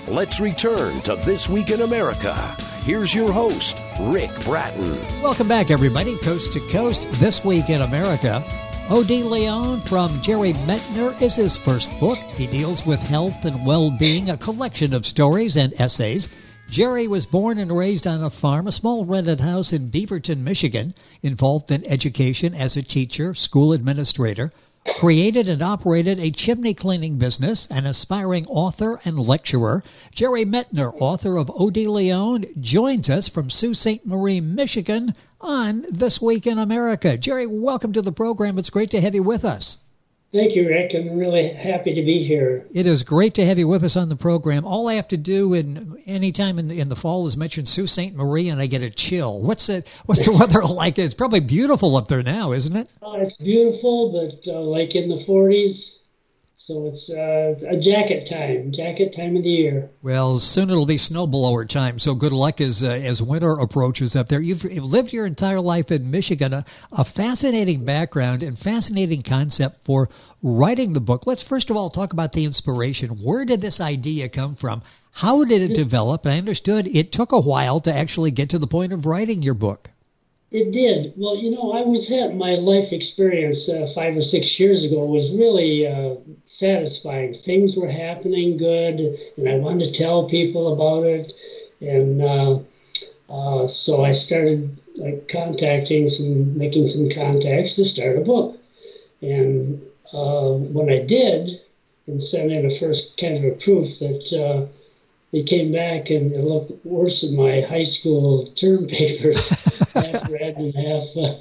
Let's return to This Week in America. Here's your host, Rick Bratton. Welcome back, everybody. Coast to Coast, This Week in America. O.D. Leon from Jerry Metner is his first book. He deals with health and well-being, a collection of stories and essays. Jerry was born and raised on a farm, a small rented house in Beaverton, Michigan, involved in education as a teacher, school administrator, created and operated a chimney cleaning business, an aspiring author and lecturer. Jerry Metner, author of O.D. Leon, joins us from Sault Ste. Marie, Michigan on This Week in America. Jerry, welcome to the program. It's great to have you with us. Thank you, Rick. I'm really happy to be here. It is great to have you with us on the program. All I have to do any time in the fall is mention Sault Ste. Marie, and I get a chill. What's the weather like? It's probably beautiful up there now, isn't it? It's beautiful, but like in the 40s. So it's a jacket time of the year. Well, soon it'll be snowblower time, so good luck as winter approaches up there. You've lived your entire life in Michigan, a fascinating background and fascinating concept for writing the book. Let's first of all talk about the inspiration. Where did this idea come from? How did it develop? I understood it took a while to actually get to the point of writing your book. It did. Well, I was had my life experience 5 or 6 years ago was really satisfying. Things were happening good, and I wanted to tell people about it. And so I started making some contacts to start a book. And when I did, and sent in a first kind of a proof that they came back and it looked worse than my high school term papers, half read and half,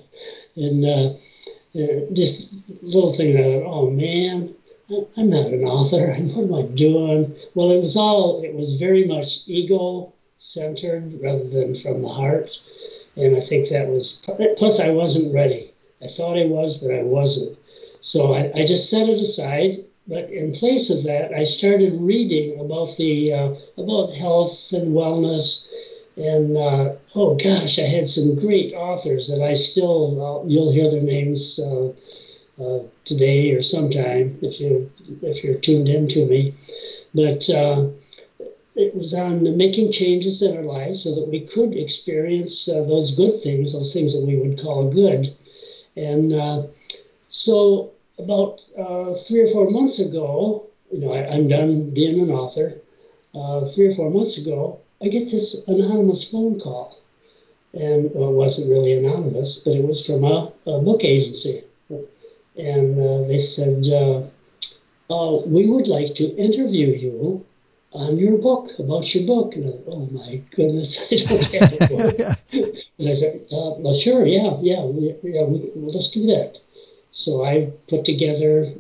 just little thing that, oh man, I'm not an author. What am I doing? Well, it was very much ego-centered rather than from the heart. And I think that was, plus I wasn't ready. I thought I was, but I wasn't. So I just set it aside. But in place of that, I started reading about about health and wellness, and oh gosh, I had some great authors that I still you'll hear their names today or sometime if you're tuned in to me. But it was on making changes in our lives so that we could experience those good things, those things that we would call good, and so. About 3 or 4 months ago, I'm done being an author. 3 or 4 months ago, I get this anonymous phone call. And it wasn't really anonymous, but it was from a book agency. And they said, we would like to interview you on your book, about your book. And I thought, oh my goodness, I don't have a book. And I said, well, sure, yeah, let's do that. So I put together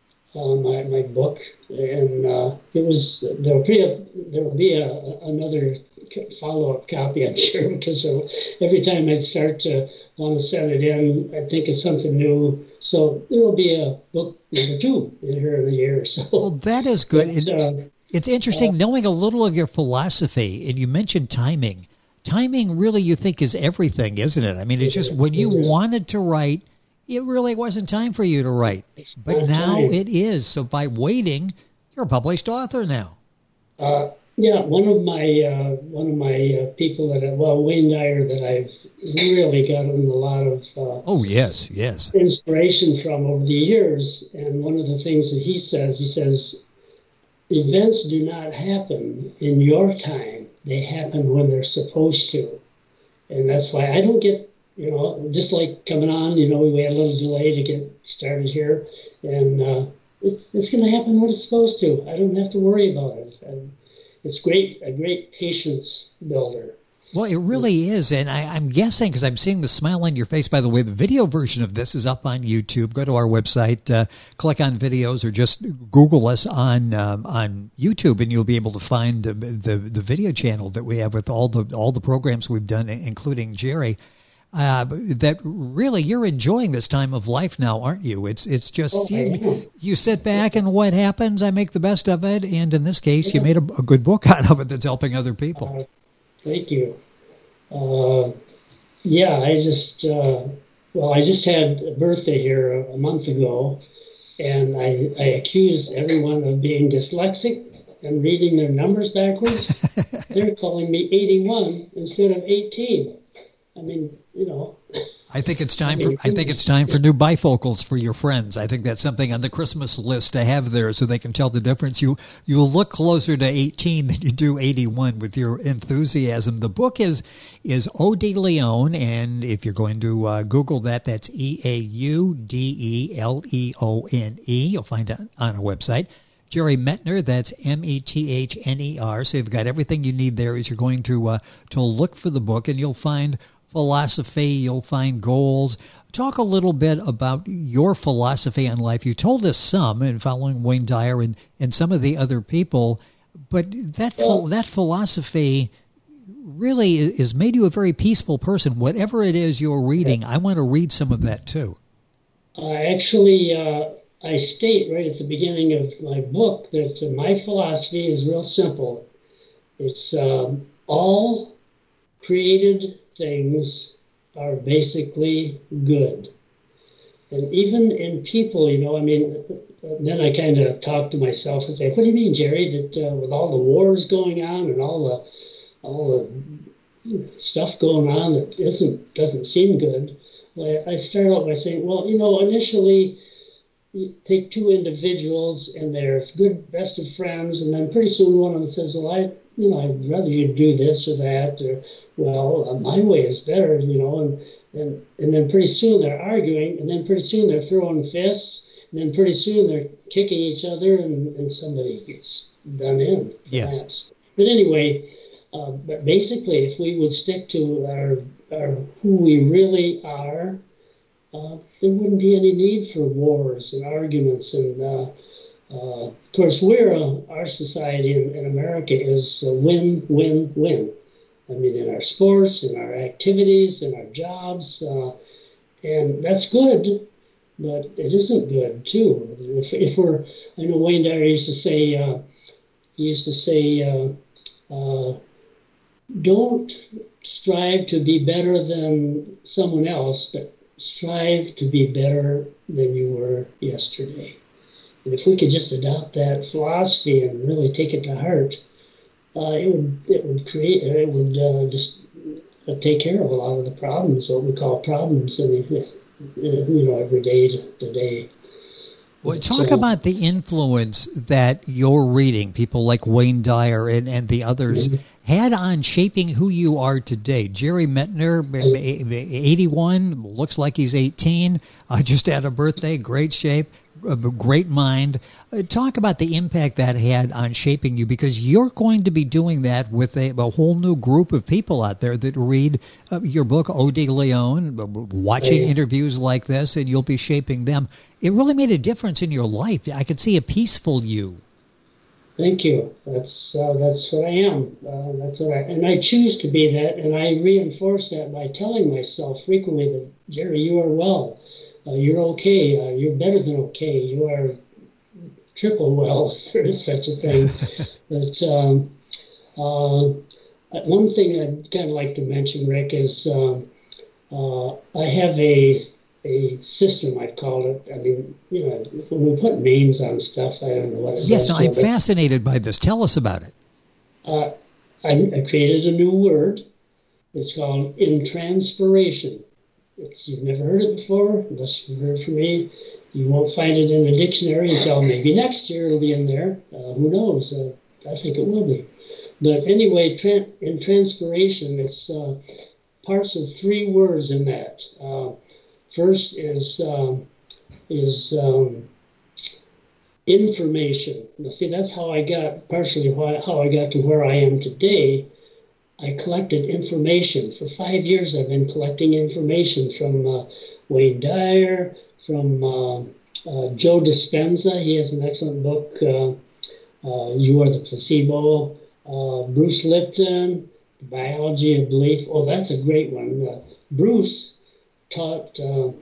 my book, and it was there will be another follow-up copy, I'm sure, because every time I'd start to want to send it in, I'd think of something new. So there will be a book number 2 here in a year or so. Well, that is good. It's interesting knowing a little of your philosophy, and you mentioned timing. Timing really, you think, is everything, isn't it? I mean, it's just when you wanted to write, it really wasn't time for you to write, but now it is. So by waiting, you're a published author now. Yeah, one of my people Wayne Dyer, that I've really gotten a lot of yes, inspiration from over the years. And one of the things that he says, events do not happen in your time; they happen when they're supposed to, and that's why I don't get. Just like coming on, we had a little delay to get started here, and it's going to happen when it's supposed to. I don't have to worry about it. It's a great patience builder. Well, it really is, and I'm guessing, because I'm seeing the smile on your face. By the way, the video version of this is up on YouTube. Go to our website, click on videos, or just Google us on YouTube, and you'll be able to find the video channel that we have with all the programs we've done, including Jerry. That really you're enjoying this time of life now, aren't you? It's just you sit back and what happens, I make the best of it. And in this case, you made a good book out of it that's helping other people. Thank you. I just had a birthday here a month ago, and I accused everyone of being dyslexic. am reading their numbers backwards. They're calling me 81 instead of 18. I mean, I think it's time for new bifocals for your friends. I think that's something on the Christmas list to have there so they can tell the difference. You'll look closer to 18 than you do 81 with your enthusiasm. The book is O. de Leon, and if you're going to Google that, that's Eaudeleone. You'll find it on our website. Jerry Metner, that's Methner. So you've got everything you need there as you're going to look for the book, and you'll find philosophy, you'll find goals. Talk a little bit about your philosophy on life. You told us some in following Wayne Dyer and some of the other people, but that philosophy really has made you a very peaceful person. Whatever it is you're reading, I want to read some of that too. Actually, I state right at the beginning of my book that my philosophy is real simple. It's all created things are basically good. And even in people, then I kind of talk to myself and say, what do you mean, Jerry, that with all the wars going on and all the stuff going on that doesn't seem good? Well, I start out by saying, well, initially you take two individuals and they're good, best of friends, and then pretty soon one of them says, well, I'd rather you do this or that, or well, my way is better, and then pretty soon they're arguing, and then pretty soon they're throwing fists, and then pretty soon they're kicking each other, and somebody gets done in. Yes. Perhaps. But anyway, but basically, if we would stick to our who we really are, there wouldn't be any need for wars and arguments. And of course, our society in America is win, win, win. I mean, in our sports, in our activities, in our jobs, and that's good, but it isn't good too. If we're, I know Wayne Dyer used to say, don't strive to be better than someone else, but strive to be better than you were yesterday. And if we could just adopt that philosophy and really take it to heart, it would just take care of a lot of the problems, what we call problems, every day to day. Well, talk about the influence that your reading, people like Wayne Dyer and the others, had on shaping who you are today. Jerry Metner, 81, looks like he's 18, just had a birthday, great shape, a great mind. Talk about the impact that had on shaping you, because you're going to be doing that with a whole new group of people out there that read your book, O. de Leon, watching interviews like this, and you'll be shaping them. It really made a difference in your life. I could see a peaceful you. Thank you. That's what I am. And I choose to be that, and I reinforce that by telling myself frequently that, Jerry, you are well. You're okay. You're better than okay. You are triple well, if there is such a thing. But one thing I'd kind of like to mention, Rick, is I have a system, I've called it. I mean, when we put names on stuff, I don't know what it is. Yes, no, I'm fascinated by this. Tell us about it. I created a new word. It's called intranspiration. You've never heard it before, unless you've heard from me. You won't find it in the dictionary until maybe next year it'll be in there. Who knows? I think it will be. But anyway, intranspiration, it's parts of three words in that. First is information. Now, see, that's how I got, partially how I got to where I am today. I collected information. For 5 years, I've been collecting information from Wayne Dyer, from Joe Dispenza. He has an excellent book, You Are the Placebo. Bruce Lipton, The Biology of Belief. Oh, that's a great one. Bruce taught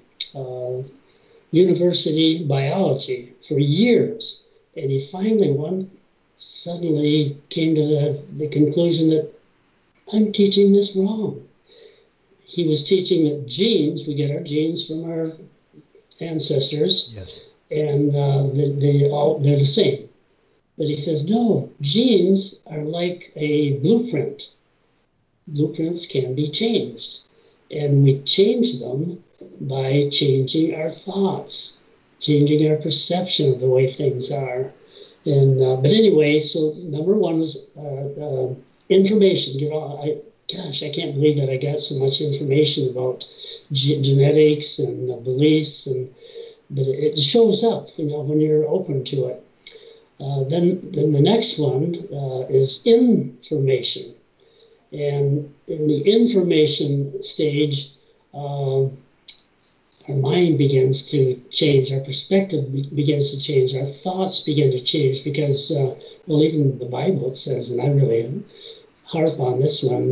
university biology for years, and he finally suddenly came to the conclusion that I'm teaching this wrong. He was teaching that genes, we get our genes from our ancestors, yes, and they're the same. But he says, no, genes are like a blueprint. Blueprints can be changed. And we change them by changing our thoughts, changing our perception of the way things are. And but anyway, so number one was information. I can't believe that I got so much information about genetics and beliefs, but it shows up, when you're open to it. Then the next one is information. And in the information stage, our mind begins to change, our perspective begins to change, our thoughts begin to change because, even the Bible says, and I really harp on this one,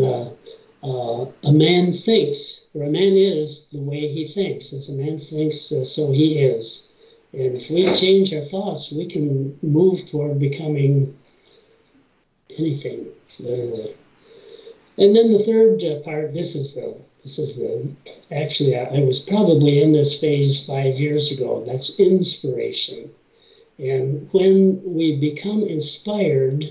a man thinks, or a man is the way he thinks. As a man thinks, so he is. And if we change our thoughts, we can move toward becoming anything, literally. And then the third part, actually, I was probably in this phase 5 years ago. That's inspiration. And when we become inspired,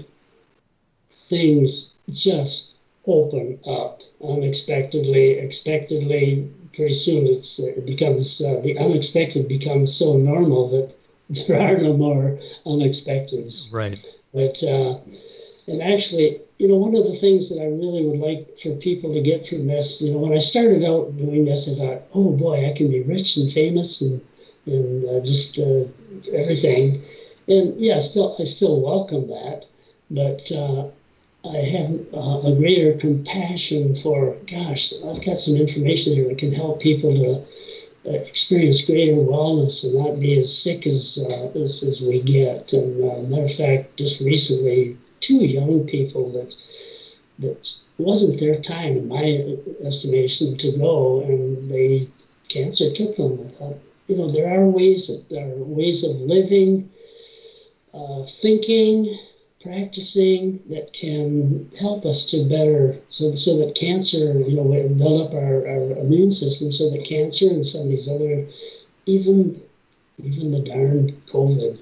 things just open up unexpectedly, expectedly. Pretty soon it becomes, the unexpected becomes so normal that there are no more unexpecteds. Right. But, and actually, one of the things that I really would like for people to get from this, when I started out doing this, I thought, oh boy, I can be rich and famous and just everything. And yeah, I still welcome that, but I have a greater compassion for, gosh, I've got some information here that can help people to experience greater wellness and not be as sick as we get. And matter of fact, just recently, 2 young people that wasn't their time, in my estimation, to go, and cancer took them. There are ways of living, thinking, practicing that can help us to better, so that cancer, build up our immune system, so that cancer and some of these other, even the darn COVID.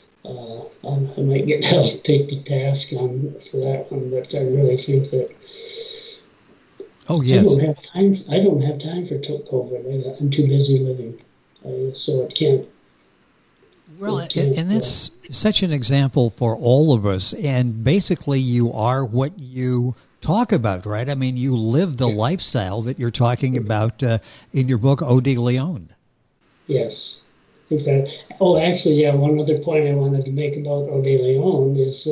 I might get held to take the task for that one, but I really think that. Oh yes. I don't have time for COVID. I'm too busy living, so it can't. Well, and that's such an example for all of us. And basically, you are what you talk about, right? I mean, you live the lifestyle that you're talking about in your book, O.D. Leon. Yes. Exactly. Oh, actually, yeah, one other point I wanted to make about O.D. Leon is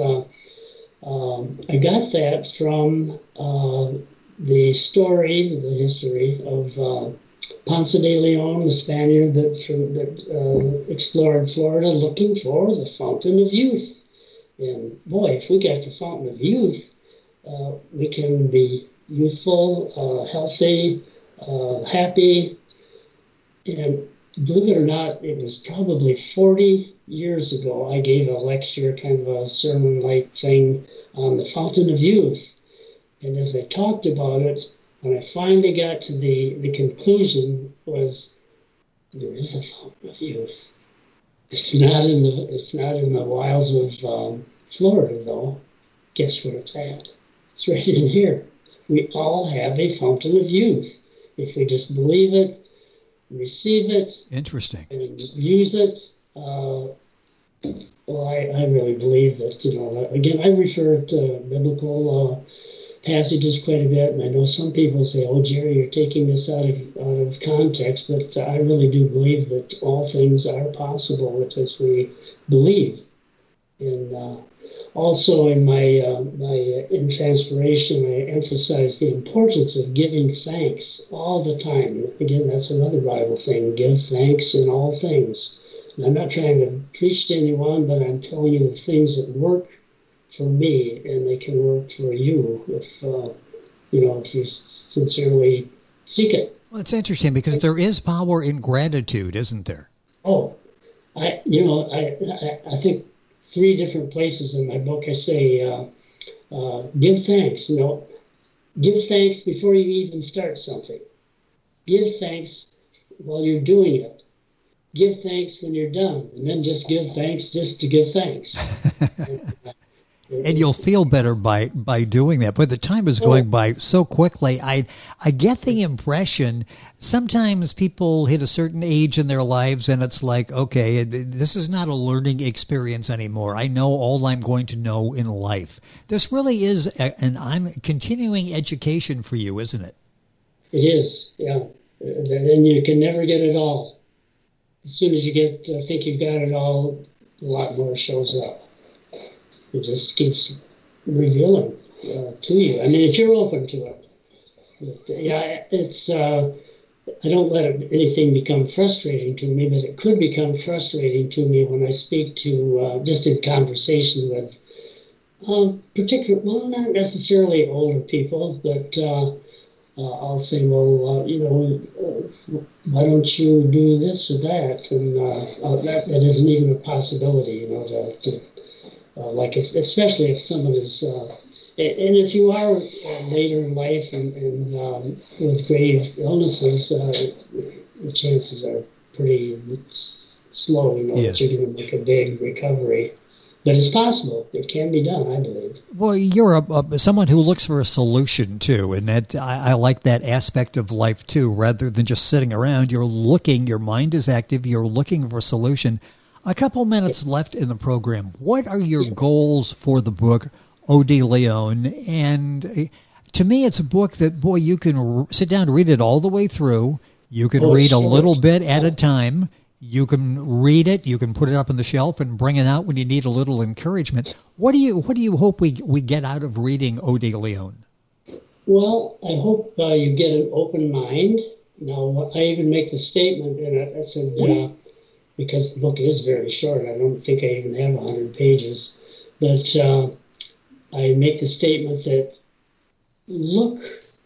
I got that from the history of Ponce de Leon, the Spaniard that explored Florida looking for the Fountain of Youth. And boy, if we got the Fountain of Youth, we can be youthful, healthy, happy. And believe it or not, it was probably 40 years ago I gave a lecture, kind of a sermon-like thing on the Fountain of Youth. And as I talked about it, when I finally got to the conclusion was, there is a Fountain of Youth. It's not in the wilds of Florida, though. Guess where it's at? It's right in here. We all have a Fountain of Youth. If we just believe it, receive it, interesting, and use it. Well, I really believe that, again, I refer to biblical passages quite a bit, and I know some people say, oh, Jerry, you're taking this out of context, but I really do believe that all things are possible as we believe. And also in in Transpiration, I emphasize the importance of giving thanks all the time. Again, that's another Bible thing, give thanks in all things. And I'm not trying to preach to anyone, but I'm telling you the things that work for me, and they can work for you if you sincerely seek it. Well, it's interesting because there is power in gratitude, isn't there? Oh, I think 3 different places in my book I say, give thanks. Give thanks before you even start something. Give thanks while you're doing it. Give thanks when you're done, and then just give thanks just to give thanks. And you'll feel better by doing that. But the time is going by so quickly. I get the impression sometimes people hit a certain age in their lives and it's like, okay, this is not a learning experience anymore. I know all I'm going to know in life. This really is an continuing education for you, isn't it? It is, yeah. And you can never get it all. As soon as you think you've got it all, a lot more shows up. It just keeps revealing to you. I mean, if you're open to it. But, it's. I don't let anything become frustrating to me, but it could become frustrating to me when I speak to, just in conversation with not necessarily older people, but I'll say, well, why don't you do this or that? And that isn't even a possibility, especially if someone is, and if you are later in life and with grave illnesses, the chances are pretty slow, yes. that you're going to make a big recovery. But it's possible. It can be done, I believe. Well, you're someone who looks for a solution, too, and that I like that aspect of life, too. Rather than just sitting around, your mind is active, you're looking for a solution. A couple minutes left in the program. What are your goals for the book, O.D. Leon? And to me, it's a book that, boy, you can sit down and read it all the way through. You can read a little bit at a time. You can read it. You can put it up on the shelf and bring it out when you need a little encouragement. What do you hope we get out of reading O.D. Leon? Well, I hope you get an open mind. Now, I even make the statement in it. I said, because the book is very short, I don't think I even have 100 pages, but I make the statement that look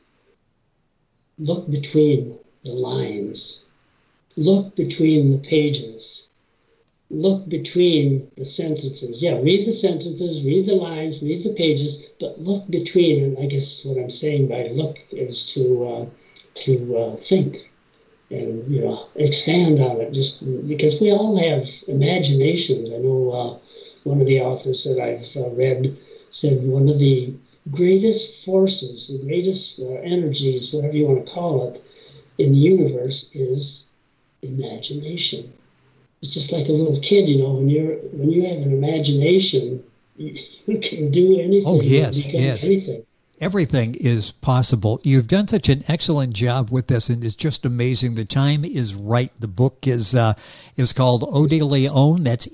between the lines. Look between the pages. Look between the sentences. Yeah, read the sentences, read the lines, read the pages, but look between. And I guess what I'm saying by look is to think and expand on it. Just because we all have imaginations. I know one of the authors that I've read said one of the greatest forces, the greatest energies, whatever you want to call it, in the universe is imagination. It's just like a little kid, when you have an imagination, you can do anything. Oh, yes. Anything. Everything is possible. You've done such an excellent job with this, and it's just amazing. The time is right. The book is called O.D. Leon. That's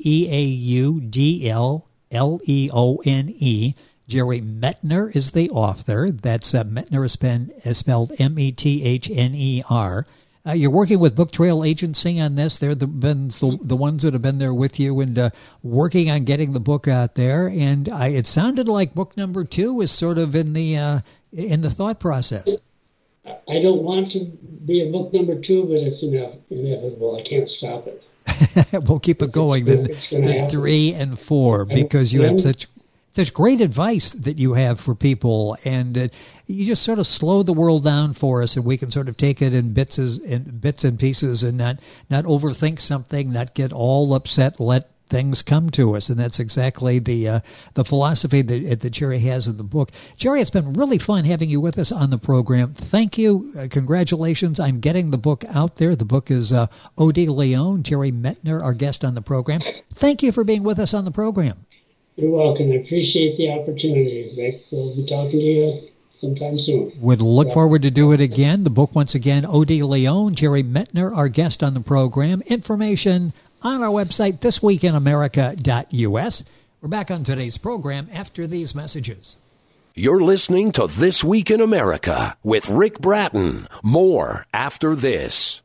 EAUDLLEONE. Jerry Metner is the author. That's Metner is spelled METHNER. You're working with Book Trail Agency on this. They're the ones that have been there with you and working on getting the book out there. And it sounded like book number 2 is sort of in the thought process. I don't want to be a book number 2, but it's inevitable. I can't stop it. We'll keep it going. Then 3 and 4, because you have such great advice that you have for people, and you just sort of slow the world down for us, and we can sort of take it in bits and pieces, and not overthink something, not get all upset, let things come to us. And that's exactly the philosophy that Jerry has in the book. Jerry, it's been really fun having you with us on the program. Thank you. Congratulations on getting the book out there. The book is O.D. Leon. Jerry Metner, our guest on the program. Thank you for being with us on the program. You're welcome. I appreciate the opportunity, Rick. We'll be talking to you sometime soon. Would look forward to do it again. The book, once again, O.D. Leon, Jerry Metner, our guest on the program. Information on our website, thisweekinamerica.us. We're back on today's program after these messages. You're listening to This Week in America with Rick Bratton. More after this.